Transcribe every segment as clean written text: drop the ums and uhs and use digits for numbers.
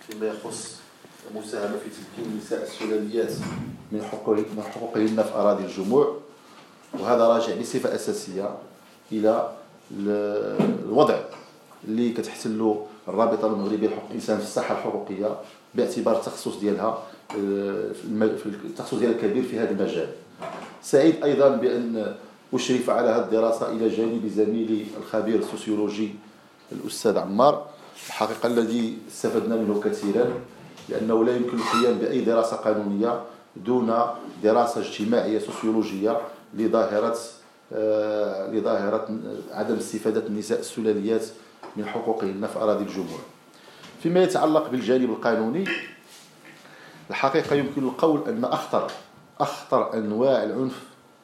فيما يخص المساهمة في تمكين النساء السلاليات من حقوقهن في أراضي الجموع، وهذا راجع بصفة أساسية إلى الوضع اللي كتحتلو الرابطة المغربية لحقوق الإنسان في الساحة الحقوقية باعتبار التخصص ديالها التخصص ديالها الكبير في هذا المجال. سعيد أيضا بأن أشرف على هذه الدراسة إلى جانب زميلي الخبير السوسيولوجي الأستاذ عمار، الحقيقة الذي استفدنا منه كثيرا، لأنه لا يمكن القيام بأي دراسة قانونية دون دراسة اجتماعية سوسيولوجية لظاهرة عدم استفادة النساء السلاليات من حقوقهن في أراضي الجموع. فيما يتعلق بالجانب القانوني، الحقيقة يمكن القول أن أخطر أنواع العنف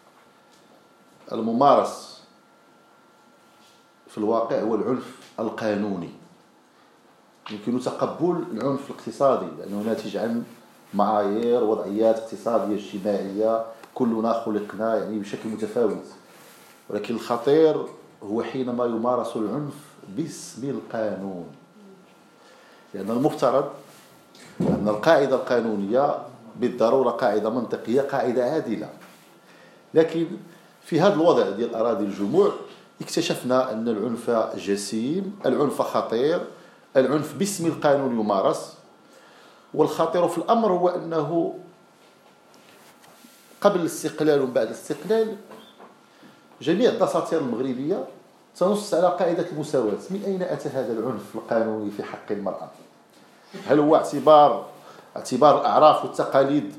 الممارس في الواقع هو العنف القانوني. يمكن تقبل العنف الاقتصادي لأنه ناتج عن معايير وضعيات اقتصادية اجتماعية كلنا خلقنا يعني بشكل متفاوت، ولكن الخطير هو حينما يمارس العنف باسم القانون، لأن المفترض أن القاعدة القانونية بالضرورة قاعدة منطقية، قاعدة عادلة. لكن في هذا الوضع ديال أراضي الجموع اكتشفنا أن العنف جسيم، العنف خطير، العنف باسم القانون يمارس. والخطير في الأمر هو أنه قبل الاستقلال وبعد الاستقلال جميع الدساتير المغربية تنص على قاعدة المساواة. من أين أتى هذا العنف القانوني في حق المرأة؟ هل هو اعتبار الأعراف والتقاليد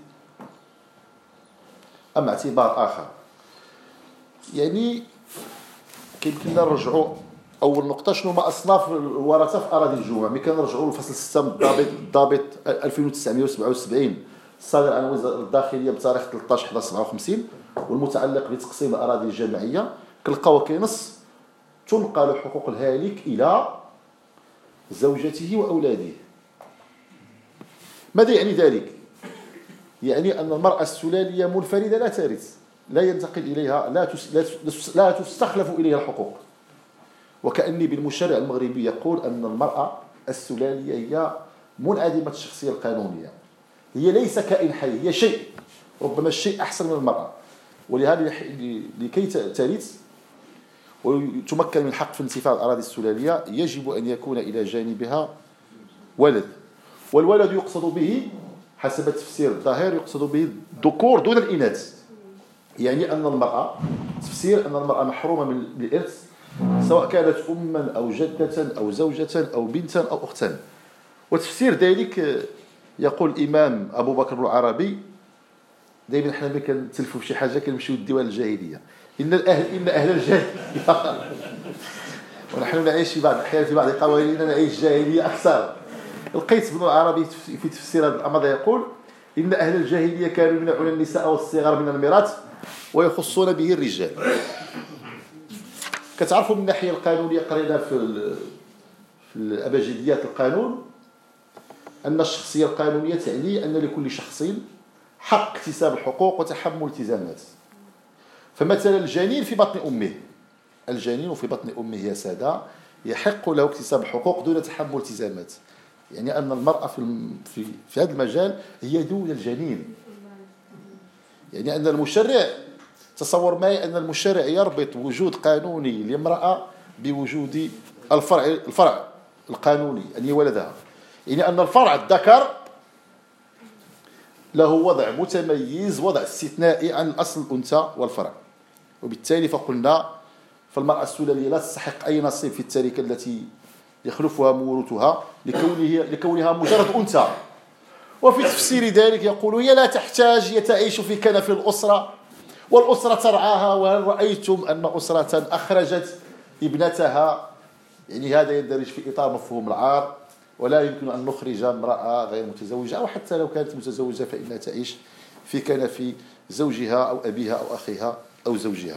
أم اعتبار آخر؟ يعني كيمكننا نرجعوا أول نقطة شنو ما أصناف الورثة في أراضي الجموع. ملي كنرجعوا للفصل 6 من الضابط 1977 الصادر عن وزارة الداخلية بتاريخ 13/11/57 والمتعلق بتقسيم الأراضي الجماعية، كنلقاو كينص تنقل حقوق الهالك إلى زوجته وأولاده. ماذا يعني ذلك؟ يعني أن المرأة السلالية منفردة لا ترث، لا ينتقل إليها، لا تستخلف إليها الحقوق. وكأني بالمشرع المغربي يقول أن المرأة السلالية هي منعدمة الشخصية القانونية، هي ليس كائن حي، هي شيء، ربما الشيء أحسن من المرأة. ولهذا لكي ترث وتمكن من حق في انتفاع الأراضي السلالية يجب أن يكون إلى جانبها ولد، والولد يقصد به حسب تفسير الظاهر يقصد به الذكور دون الإناث. يعني أن المرأة تفسير أن المرأة محرومة من الإرث سواء كانت أما أو جدة أو زوجة أو بنتا أو أختا. وتفسير ذلك يقول الإمام أبو بكر العربي، دائما حنا ملي كنتلفوا بشي حاجة كنمشيو للديوان الجاهلية، إن أهل الجاهلية ونحن نعيش في بعض الأحيان في بعض قوانيننا نعيش جاهلية أكثر. القيس بن العربي في تفسير هذا الأمر يقول إن أهل الجاهلية كانوا يمنعون النساء والصغار من الميراث ويخصون به الرجال. كتعرفوا من الناحية القانونية قرينا في الأبجديات القانون أن الشخصية القانونية تعني أن لكل شخص حق اكتساب الحقوق وتحمل التزامات. فمثلا الجنين في بطن أمه، الجنين في بطن أمه يا سادة يحق له اكتساب الحقوق دون تحمل التزامات. يعني أن المرأة في هذا المجال هي دون الجنين. يعني أن المشرع تصور معي أن المشرع يربط وجود قانوني لامرأة بوجود الفرع القانوني أن ولدها. يعني أن الفرع الذكر له وضع متميز، وضع استثنائي عن الأصل الأنثى والفرع. وبالتالي فقلنا فالمرأة السلالية لا تستحق أي نصيب في التركة التي يخلفها موروثها لكونها مجرد أنثى. وفي تفسير ذلك يقول هي لا تحتاج، هي تعيش في كنف الأسرة والأسرة ترعاها. وهل رأيتم أن أسرة أخرجت ابنتها؟ يعني هذا يندرج في إطار مفهوم العار، ولا يمكن أن نخرج امرأة غير متزوجة أو حتى لو كانت متزوجة فإنها تعيش في كنف زوجها أو أبيها أو أخيها أو زوجها.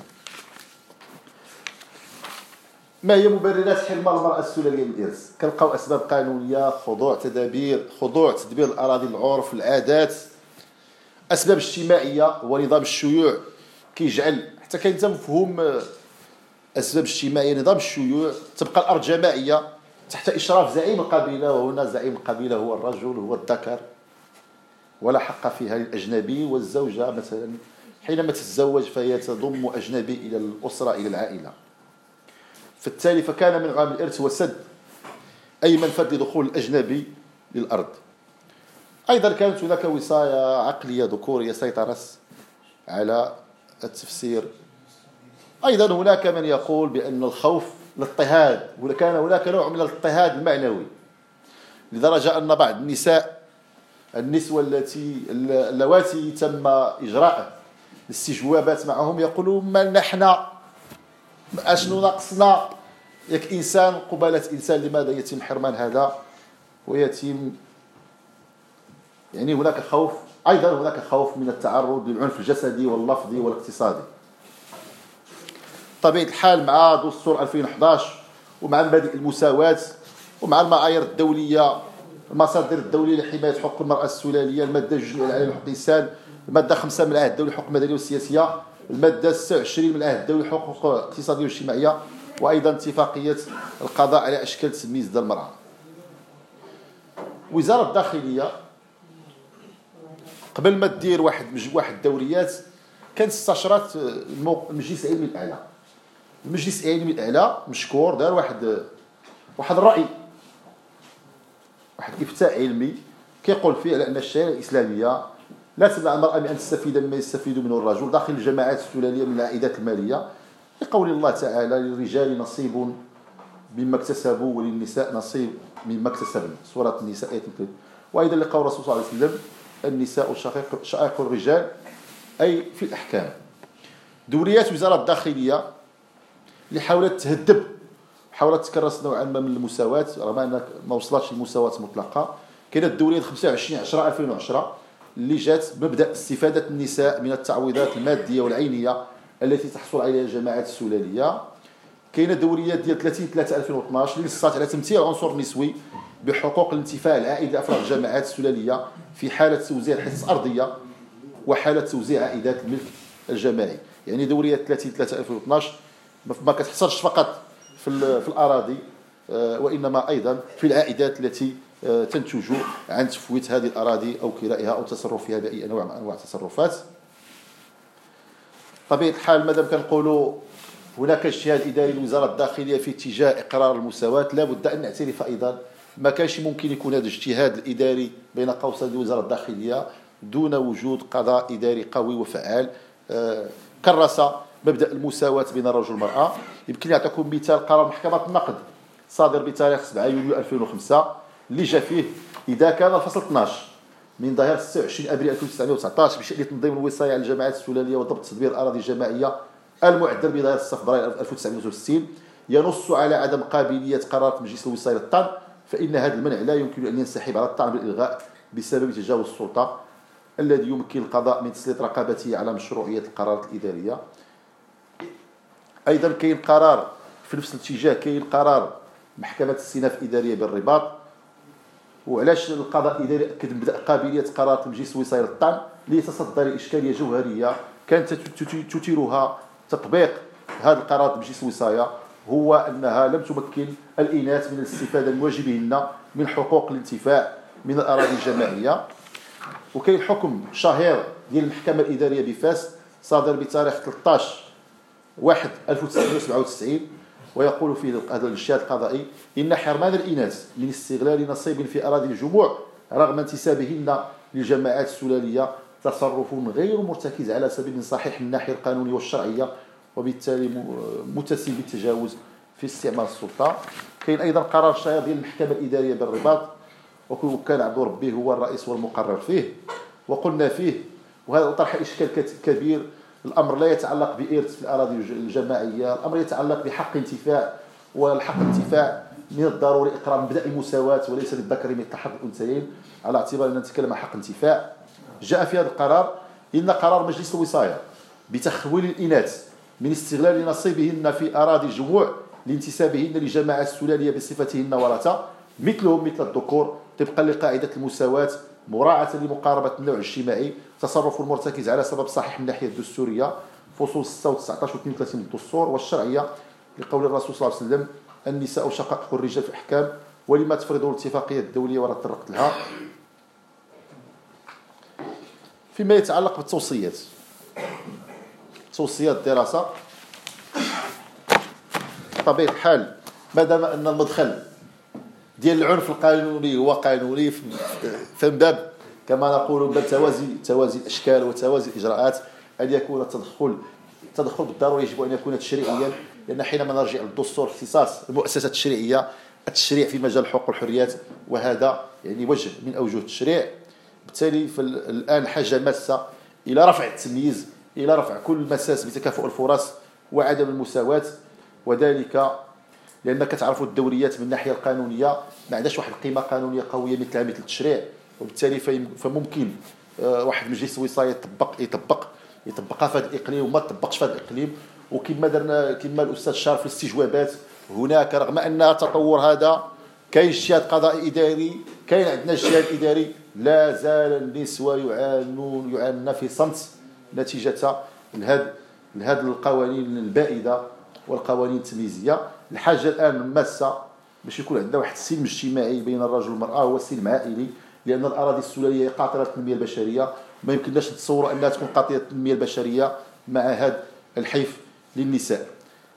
ما هي مبررات حرمان المرأة السلالية من الإرث؟ كنلقاو أسباب قانونية، خضوع تدبير الأراضي، العرف، العادات. أسباب اجتماعية ونظام الشيوع كيجعل حتى كاين مفهوم أسباب اجتماعية، نظام الشيوع، تبقى الأرض جماعية تحت إشراف زعيم القبيلة، وهنا زعيم القبيلة هو الرجل، هو الذكر، ولا حق فيها للأجنبي. والزوجة مثلا حينما تتزوج فهي تضم أجنبي إلى الأسرة، إلى العائلة. فبالتالي فكان من عوامل الإرث وسد أي منفذ لدخول الأجنبي للأرض. أيضا كانت هناك وصاية عقلية ذكورية سيطرت على التفسير. أيضا هناك من يقول بأن الخوف الاضطهاد، وكان هناك نوع من الاضطهاد المعنوي، لدرجة أن بعض النسوة اللواتي تم إجراء الاستجوابات معهم يقولون ما نحن أشنو ناقصنا، ياك إنسان قبالة إنسان، لماذا يتم حرمان هذا ويتم يعني هناك خوف. أيضا هناك خوف من التعرض للعنف الجسدي واللفظي والاقتصادي. طبيعة الحال مع دستور 2011 ومع مبادئ المساواة ومع المعايير الدولية، المصادر الدولية لحماية حقوق المرأة السلالية، المادة 2 العالمية لحقوق الإنسان، المادة 5 من العهد الدولي للحقوق المدنية والسياسية، المادة 26 من العهد الدولي للحقوق الاقتصادية والاجتماعية، وأيضا اتفاقية القضاء على أشكال تمييز ضد المرأة. وزارة الداخلية قبل ما تدير واحد الدوريات كانت استشرت المجلس العلمي الأعلى. المجلس العلمي الأعلى مشكور دار واحد الرأي، واحد إفتاء علمي كيقول فيه على أن الشريعة الإسلامية لا تمنع المرأة من أن تستفيد مما يستفيد منه الرجل داخل الجماعات السلالية من العائدات المالية، لقول الله تعالى للرجال نصيب مما اكتسبوا وللنساء نصيب مما اكتسبن، سورة النساء آية 3. وأيضا لقول الرسول صلى الله عليه وسلم النساء شقائق الرجال، أي في الأحكام. دوريات وزارة الداخلية اللي حاولت تهذب، حاولت تكرس نوعا ما من المساواة رغم أنها ما وصلتش للمساواة مطلقة. كانت دورية 25/10/2010 اللي جات بمبدأ استفادة النساء من التعويضات المادية والعينية التي تحصل عليها الجماعات السلالية. كاينه دوريات ديال 30/3/2012 اللي نصات على تمثيل العنصر النسوي بحقوق الانتفاع العائد لافراد الجماعات السلاليه في حاله توزيع الحصص الارضيه وحاله توزيع عائدات الملك الجماعي. يعني دوريه 30/3/2012 ما كتحصلش فقط في الاراضي، وانما ايضا في العائدات التي تنتج عن تفويت هذه الاراضي او كرائها او التصرف فيها باي نوع من انواع التصرفات. طبيعه الحال مادام كنقولوا هناك اجتهاد اداري لوزاره الداخليه في اتجاه اقرار المساواه، لا بد ان نعترف ايضا ما كانش ممكن يكون هذا الاجتهاد الاداري بين قوسين لوزاره الداخليه دون وجود قضاء اداري قوي وفعال كرس مبدا المساواه بين الرجل والمراه. يمكن نعطيكم مثال قرار محكمه النقد صادر بتاريخ 7 يوليو 2005 اللي جاء فيه اذا كان الفصل 12 من ظهير 26 ابريل 1919 بشان تنظيم الوصايه على الجماعات السلاليه وضبط تدبير الاراضي الجماعيه المعدل بظهير 6 فبراير 1963 ينص على عدم قابليه قرارات مجلس الوصايه للطعن، فان هذا المنع لا يمكن ان ينسحب على الطعن بالالغاء بسبب تجاوز السلطه الذي يمكن القضاء من تسليط رقابته على مشروعيه القرارات الاداريه. ايضا كاين قرار في نفس الاتجاه، كاين قرار محكمه الاستئناف الاداريه بالرباط. وعلاش القضاء الاداري اكد مبدا قابليه قرارات مجلس الوصايه للطعن؟ ليتصدى لاشكاليه جوهريه كانت تثيرها تطبيق هذا القرار بمجلس الوصايه، هو انها لم تمكن الاناث من الاستفاده من واجبهن من حقوق الانتفاع من الاراضي الجماعيه. وكاين حكم شهير ديال المحكمه الاداريه بفاس صادر بتاريخ 13/1/1997 ويقول فيه هذا الاجتهاد القضائي ان حرمان الاناث من استغلال نصيب في اراضي الجموع رغم انتسابهن للجماعات السلاليه تصرف غير مرتكز على سبيل صحيح من الناحيه القانونيه والشرعيه وبالتالي متسم بالتجاوز في استعمال السلطه. كاين ايضا قرار شهير ديال المحكمه الاداريه بالرباط وكان عبد ربي هو الرئيس والمقرر فيه، وقلنا فيه وهذا طرح اشكال كبير. الامر لا يتعلق بإرث في الاراضي الجماعيه، الامر يتعلق بحق انتفاع، والحق الانتفاع من الضروري اقرار مبدا المساواه وليس للذكر مثل حظ الانثيين، على اعتبار ان نتكلم عن حق انتفاع. جاء في هذا القرار ان قرار مجلس الوصايه بتخويل الاناث من استغلال نصيبهن في اراضي الجموع لانتسابهن لجماعات السلاليه بصفتهن ورثه مثلهم مثل الذكور طبقا لقاعده المساواه مراعاه لمقاربه النوع الاجتماعي، تصرف مرتكز على سبب صحيح من الناحيه الدستوريه فصول 6 و19 و32 من الدستور، والشرعيه لقول الرسول صلى الله عليه وسلم النساء شقائق الرجال في الأحكام، ولما تفرضه الاتفاقية الدولية ورا تطرقت لها. فيما يتعلق بالتوصيات، توصيات الدراسة بطبيعة الحال مادام أن المدخل ديال العنف القانوني هو قانوني، فمن باب كما نقول من باب توازي الأشكال وتوازي الإجراءات أن يكون التدخل بالضرورة يجب أن يكون تشريعيا، لأن حينما نرجع للدستور اختصاص المؤسسات التشريعية التشريع في مجال الحقوق والحريات، وهذا يعني وجه من أوجه التشريع. بالتالي الآن حاجة ماسة إلى رفع التمييز، إلى رفع كل مساس بتكافؤ الفرص وعدم المساواة، وذلك لأنك تعرف الدوريات من الناحية القانونية ما عندهاش واحد القيمة قانونية قوية مثل التشريع، وبالتالي فممكن واحد المجلس الوصاية يطبقها في هذا الإقليم وما تطبقش في هذا الإقليم. وكما درنا كما الأستاذ شار في الاستجوابات، هناك رغم أن التطور هذا كاين اجتهاد قضائي إداري، كاين عندنا اجتهاد إداري، لا زال النسوة يعانون في صمت نتيجة لهذه القوانين البائدة والقوانين التمييزية. الحاجة الآن ماسة باش يكون عندنا واحد السلم اجتماعي بين الرجل والمرأة، هو السلم عائلي، لأن الأراضي السلالية قاطرة التنمية البشرية، ما يمكنناش نتصوروا أنها تكون قاطرة التنمية البشرية مع هذا الحيف للنساء.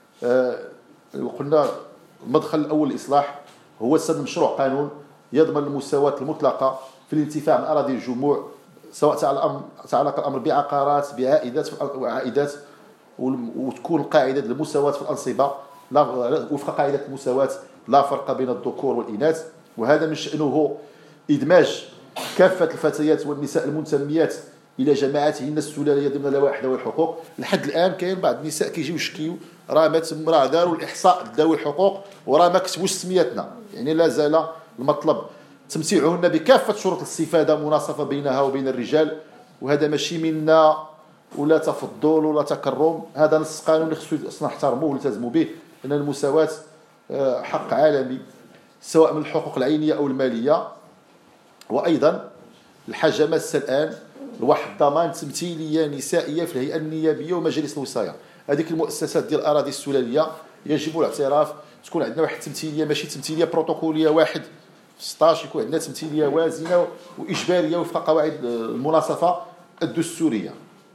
وقلنا المدخل الأول الإصلاح هو سن مشروع قانون يضمن المساواة المطلقة في الانتفاع من أراضي الجموع، سواء تعلق الأمر بعقارات بعائدات وتكون قاعدة المساواة في الأنصبة وفق قاعدة المساواة لا فرق بين الذكور والإناث، وهذا من شأنه إدماج كافة الفتيات والنساء المنتميات إلى جماعاتهن السلالية ضمن لوائح ذوي الحقوق. لحد الآن كاين بعض النساء كيجيو يشكيو راه داروا الإحصاء ذوي الحقوق وراه ما كتبوش سميتنا، يعني لا زال المطلب تمتيعهن بكافة شروط الاستفادة مناصفة بينها وبين الرجال، وهذا ماشي منا ولا تفضل ولا تكرم، هذا نص قانوني خصو نحترموه ونلتزموا به، لأن المساواة حق عالمي سواء من الحقوق العينية أو المالية. وأيضا الحاجة ماسة الآن لواحد ضمان تمثيلية نسائية في الهيئة النيابية ومجالس الوصاية. هذيك المؤسسات ديال الأراضي السلالية يجب الاعتراف تكون عندنا واحد التمثيلية، ماشي تمثيلية بروتوكولية واحد 16، يكون عندنا تمثيلية وازنة وإجبارية وفق قواعد المناصفة الدستورية.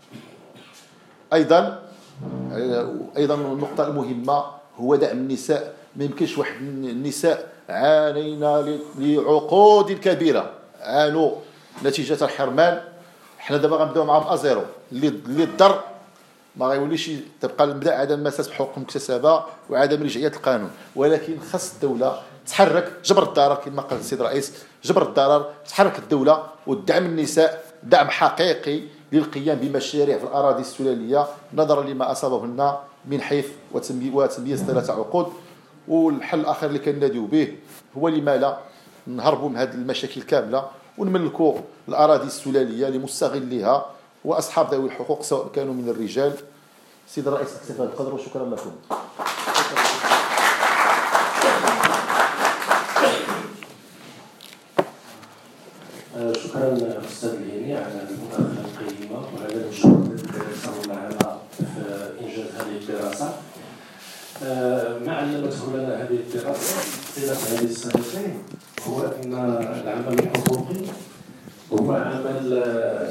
أيضا النقطة المهمة هو دعم النساء. ما يمكنش واحد النساء عانينا لعقود كبيرة، عانوا نتيجة الحرمان، حنا دابا غنبداو معهم أزيرو اللي الضر ما غيوليش تبقى المبدا عدم مساس بحقوق المكتسبه وعدم رجعيه القانون، ولكن خاص الدوله تحرك جبر الضرر كما قال السيد الرئيس، جبر الضرر، تحرك الدوله وتدعم النساء دعم حقيقي للقيام بمشاريع في الاراضي السلاليه نظرا لما اصابهن من حيف وتمييز 3 عقود. والحل الاخر اللي كناديو به هو لما لا نهربوا من هذه المشاكل كامله ونملكوا الاراضي السلاليه لمستغليها واصحاب ذوي الحقوق سواء كانوا من الرجال. سيد الرئيس اكتفى بالقدر وشكرا لكم. شكرا استاذ الهيني على المداخله القيمه وعلى المجهود الذي سوى معنا في انجاز هذه الدراسه. ما علمته لنا هذه الدراسه طيله هذه السنتين هو ان العمل الحقوقي هو عمل